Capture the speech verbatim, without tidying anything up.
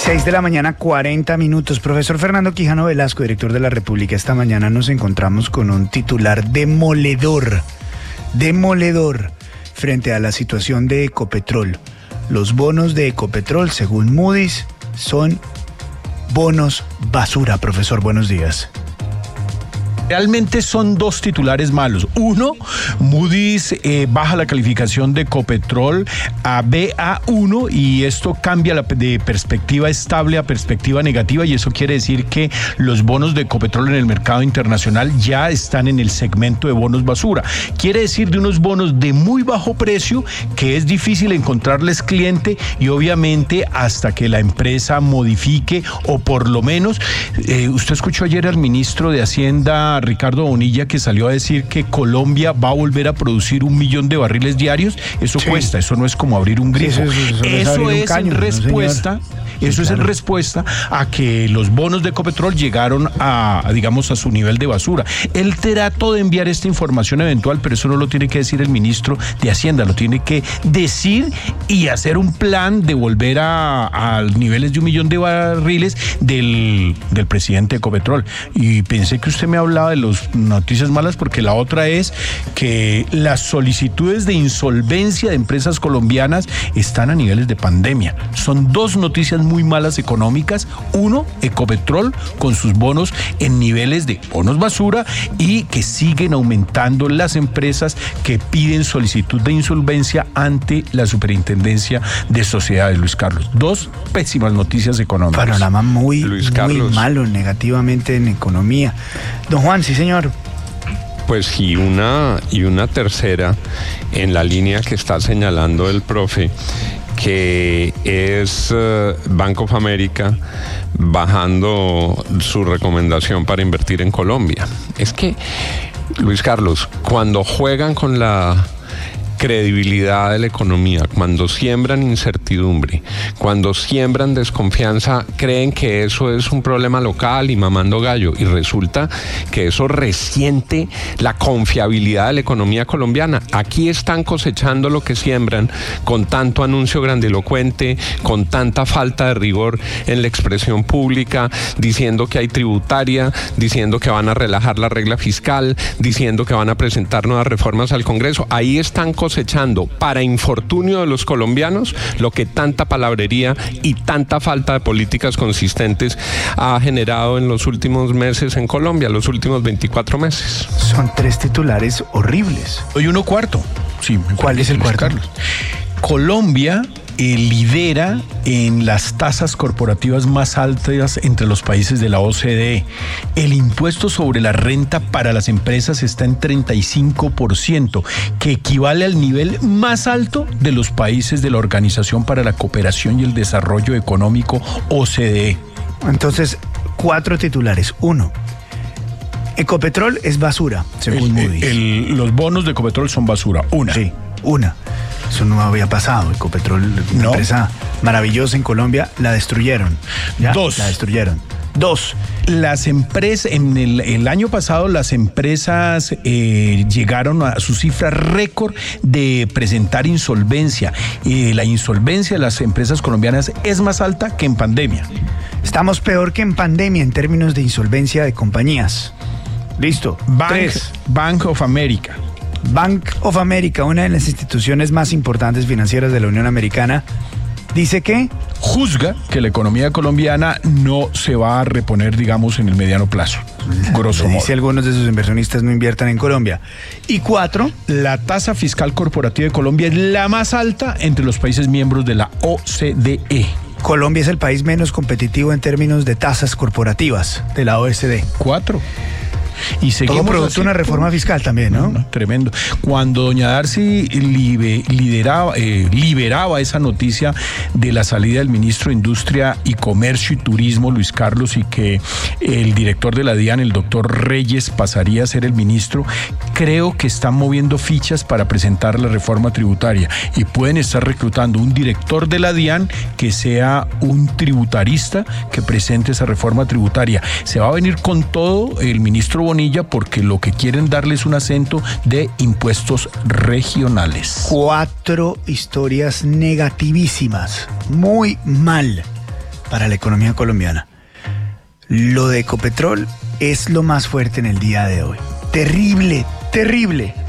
seis de la mañana, cuarenta minutos. Profesor Fernando Quijano Velasco, director de La República. Esta mañana nos encontramos con un titular demoledor, demoledor, frente a la situación de Ecopetrol. Los bonos de Ecopetrol, según Moody's, son bonos basura. Profesor, buenos días. Realmente son dos titulares malos. Uno, Moody's eh, baja la calificación de Ecopetrol a B A uno y esto cambia la, de perspectiva estable a perspectiva negativa, y eso quiere decir que los bonos de Ecopetrol en el mercado internacional ya están en el segmento de bonos basura. Quiere decir de unos bonos de muy bajo precio que es difícil encontrarles cliente, y obviamente hasta que la empresa modifique o por lo menos, eh, usted escuchó ayer al ministro de Hacienda Ricardo Bonilla, que salió a decir que Colombia va a volver a producir un millón de barriles diarios. Eso sí cuesta, eso no es como abrir un grifo. Sí, eso, eso, eso, eso es, es caño, en respuesta, no, sí, eso claro. es en respuesta a que los bonos de Ecopetrol llegaron a, a, digamos, a su nivel de basura. Él trató de enviar esta información eventual, pero eso no lo tiene que decir el ministro de Hacienda, lo tiene que decir y hacer un plan de volver a, a niveles de un millón de barriles del, del presidente de Ecopetrol. Y pensé que usted me hablaba de las noticias malas, porque la otra es que las solicitudes de insolvencia de empresas colombianas están a niveles de pandemia. Son dos noticias muy malas económicas. Uno, Ecopetrol con sus bonos en niveles de bonos basura, y que siguen aumentando las empresas que piden solicitud de insolvencia ante la Superintendencia de Sociedades. Luis Carlos, dos pésimas noticias económicas. Panorama muy, muy malo negativamente en economía. Don Juan, sí señor. Pues y una, y una tercera en la línea que está señalando el profe, que es uh, Bank of America bajando su recomendación para invertir en Colombia. Es que, Luis Carlos, cuando juegan con la credibilidad de la economía, cuando siembran incertidumbre, cuando siembran desconfianza, creen que eso es un problema local y mamando gallo, y resulta que eso resiente la confiabilidad de la economía colombiana. Aquí están cosechando lo que siembran, con tanto anuncio grandilocuente, con tanta falta de rigor en la expresión pública, diciendo que hay tributaria, diciendo que van a relajar la regla fiscal, diciendo que van a presentar nuevas reformas al Congreso. Ahí están cosechando cosechando, para infortunio de los colombianos, lo que tanta palabrería y tanta falta de políticas consistentes ha generado en los últimos meses en Colombia, los últimos veinticuatro meses. Son tres titulares horribles. Hoy uno cuarto. Sí, ¿cuál es el cuarto? Carlos. Colombia Eh, lidera en las tasas corporativas más altas entre los países de la O C D E. El impuesto sobre la renta para las empresas está en treinta y cinco por ciento, que equivale al nivel más alto de los países de la Organización para la Cooperación y el Desarrollo Económico, O C D E. Entonces, cuatro titulares. Uno, Ecopetrol es basura, según Moody's. El, los bonos de Ecopetrol son basura. Una. Sí, una. Eso no había pasado. Ecopetrol, una no. empresa maravillosa en Colombia, la destruyeron. ¿Ya? Dos. La destruyeron. Dos. Las empresas, en el, el año pasado, las empresas eh, llegaron a su cifra récord de presentar insolvencia. Eh, la insolvencia de las empresas colombianas es más alta que en pandemia. Estamos peor que en pandemia en términos de insolvencia de compañías. Listo. Bank, Tres. Bank of America. Bank of America, una de las instituciones más importantes financieras de la Unión Americana, dice que juzga que la economía colombiana no se va a reponer, digamos, en el mediano plazo. Grosso modo. Dice algunos de sus inversionistas no inviertan en Colombia. Y cuatro, la tasa fiscal corporativa de Colombia es la más alta entre los países miembros de la O C D E. Colombia es el país menos competitivo en términos de tasas corporativas de la O E C D. Cuatro. Y seguimos todo producto de una reforma fiscal también, ¿no? No, no, tremendo. Cuando doña Darcy libe, lideraba, eh, liberaba esa noticia de la salida del ministro de Industria y Comercio y Turismo, Luis Carlos, y que el director de la DIAN, el doctor Reyes, pasaría a ser el ministro, creo que están moviendo fichas para presentar la reforma tributaria, y pueden estar reclutando un director de la DIAN que sea un tributarista que presente esa reforma tributaria. Se va a venir con todo el ministro Bonilla, porque lo que quieren darle es un acento de impuestos regionales. Cuatro historias negativísimas, muy mal. para la economía colombiana. Lo de Ecopetrol es lo más fuerte en el día de hoy. Terrible, terrible.